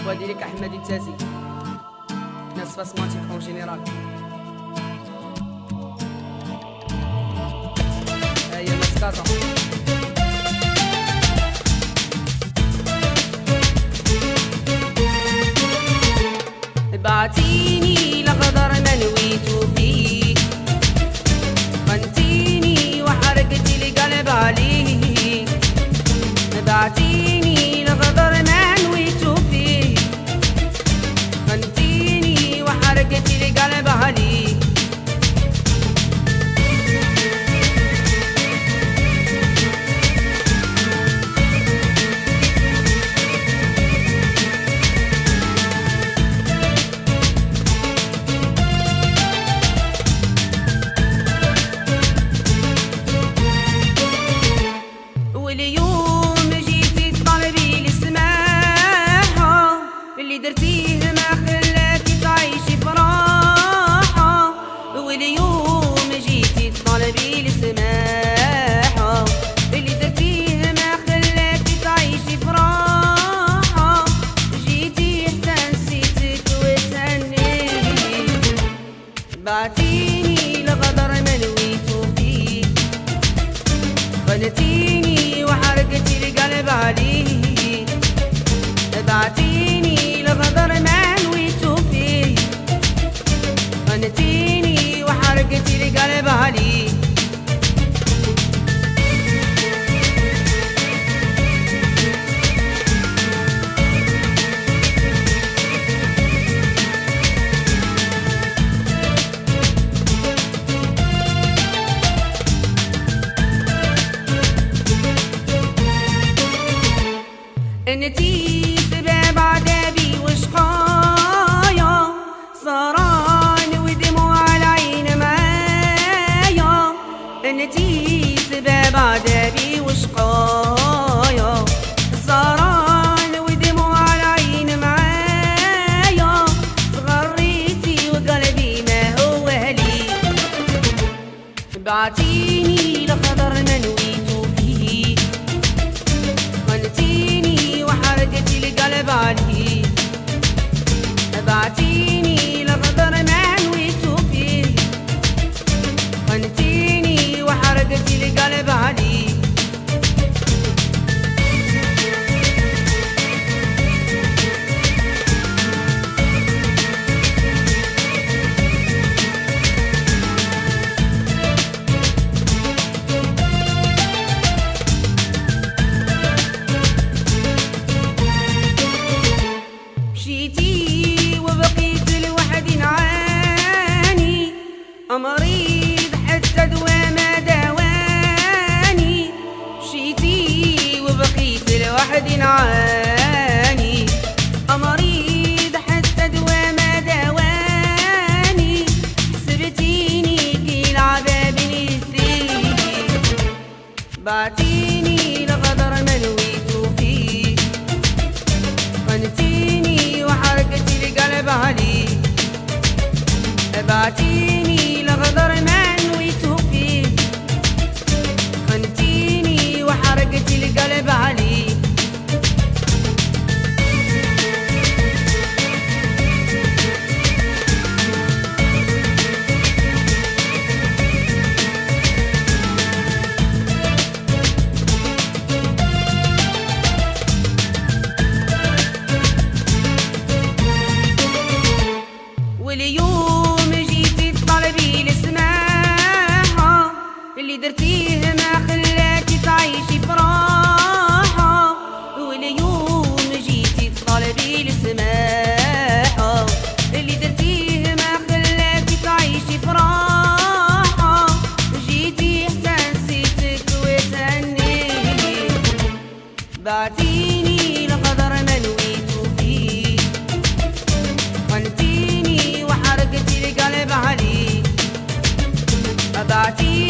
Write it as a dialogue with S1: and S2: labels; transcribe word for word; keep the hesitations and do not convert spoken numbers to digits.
S1: وهادي لك احمد التازي ناس فاسماتيك اون جينيرال. هيا ناس كازا بعتيني لغدر ما نويتو فيه، خنتيني وحرقتي لي قلب عليه. بعتيني لغدر ما نويتو فيه، خنتيني وحرقتي لي قلب عليه. واليوم جيتي تطلبي لي سماحة، اللي درتيه ما خلاكي تعيشي فراحة. واليوم جيتي تطلبي لي سماحة، اللي درتيه ما خلاكي تعيشي فراحة. جيتي حتى نسيتك وتهنيت، بعتيني لغدر ما نويتو فيه، خنتيني وحرقتي لي قلب عليه. بعتيني لغدر ما نويتو فيه، خنتيني وحرقتي لي قلب عليه. انتي سبب عذابي وشقايا، سهران ودموع العين معايا. انتي سبب عذابي وشقايا، سهران ودموع العين معايا. غريتي وقلبي ما هو لي، بعتيني لخضر ما نويتو فيه، خنتيني وحرقتي لي قلب عليه. بعتيني لغدر ما نويتو فيه، خنتيني وحرقتي لي قلب عليه. مشيتي وبقيت لوحدي نعاني، مريض حتى دوا ما دواني. مشيتي وبقيت لوحدي نعاني، مريض حتى دوا ما دواني. حسبتيني كي العذاب نهديه، بعتيني لغدر ما نويتو فيه، خنتيني وحرقتي لي قلب عليه. بعتيني لغدر ما نويتو فيه، خنتيني وحرقتي لي قلب عليه. واليوم جيتي تطلبي لي سماحة، اللي درتيه ما خلاكي تعيشي فراحة. واليوم جيتي تطلبي لي سماحة، اللي درتيه ما خلاكي تعيشي فراحة. جيتي حتى نسيتك وتهنيت، بعتيني لغدر ما نويتو فيه، خنتيني وحرقتي لي قلب عليه. بعتيني